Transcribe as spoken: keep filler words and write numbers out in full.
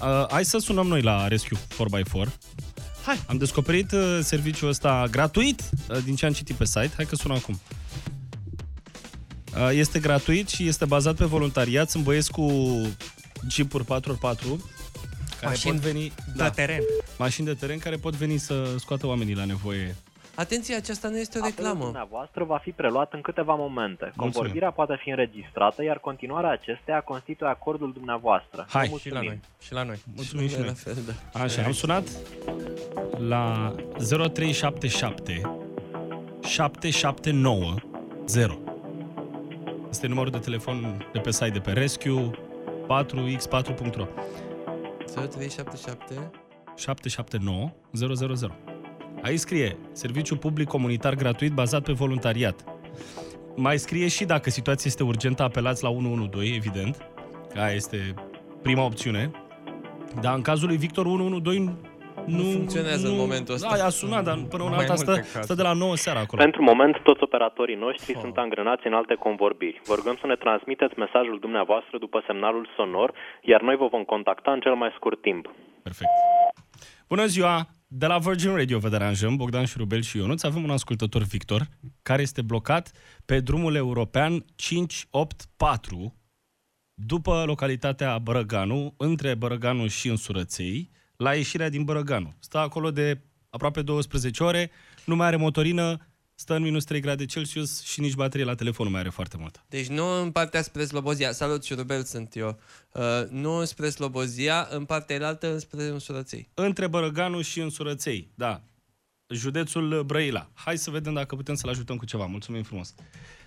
Uh, hai să sunăm noi la Rescue patru pe patru. Hai. Am descoperit uh, serviciul ăsta gratuit uh, din ce am citit pe site. Hai că sună acum. Uh, este gratuit și este bazat pe voluntariat. Sunt băieți cu jeepuri patru pe patru care Mașini pot veni, de da. teren. Mașini de teren care pot veni să scoată oamenii la nevoie. Atenție, aceasta nu este o reclamă. Apelul dumneavoastră va fi preluat în câteva momente. Convorbirea poate fi înregistrată, iar continuarea acesteia constituie acordul dumneavoastră. Hai. Și la noi. Și la noi. Mulțumim și La noi. fel, da. Așa, am sunat la zero trei șapte șapte șapte șapte nouă zero. Este numărul de telefon de pe site de pe Rescue patru x patru punct ro. zero trei șapte șapte șapte șapte nouă zero zero zero. Aici scrie serviciu public comunitar gratuit bazat pe voluntariat. Mai scrie și dacă situația este urgentă, apelați la unu unu doi, evident. Aia este prima opțiune. Dar în cazul lui Victor unu unu doi nu, Nu funcționează nu, în momentul ăsta. Da, a sunat, dar până una Mai alta multe stă, cazuri. stă de la nouă seara acolo. Pentru moment, toți operatorii noștri Oh. sunt angrenați în alte convorbiri. Vă rugăm să ne transmiteți mesajul dumneavoastră după semnalul sonor, iar noi vă vom contacta în cel mai scurt timp. Perfect. Bună ziua! De la Virgin Radio vă deranjăm, Bogdan Șurubel și Ionuț. Avem un ascultător, Victor, care este blocat pe drumul european cinci opt patru, după localitatea Bărăganu, între Bărăganu și Însurăței, la ieșirea din Bărăganu. Stă acolo de aproape douăsprezece ore, nu mai are motorină, stă în minus trei grade Celsius și nici baterie la telefon nu mai are foarte mult. Deci nu în partea spre Slobozia. Salut, Șurubel sunt eu. Uh, nu spre Slobozia, în partea elaltă spre Însurăței. Între Bărăganu și Însurăței, da. Județul Brăila. Hai să vedem dacă putem să-l ajutăm cu ceva. Mulțumim frumos.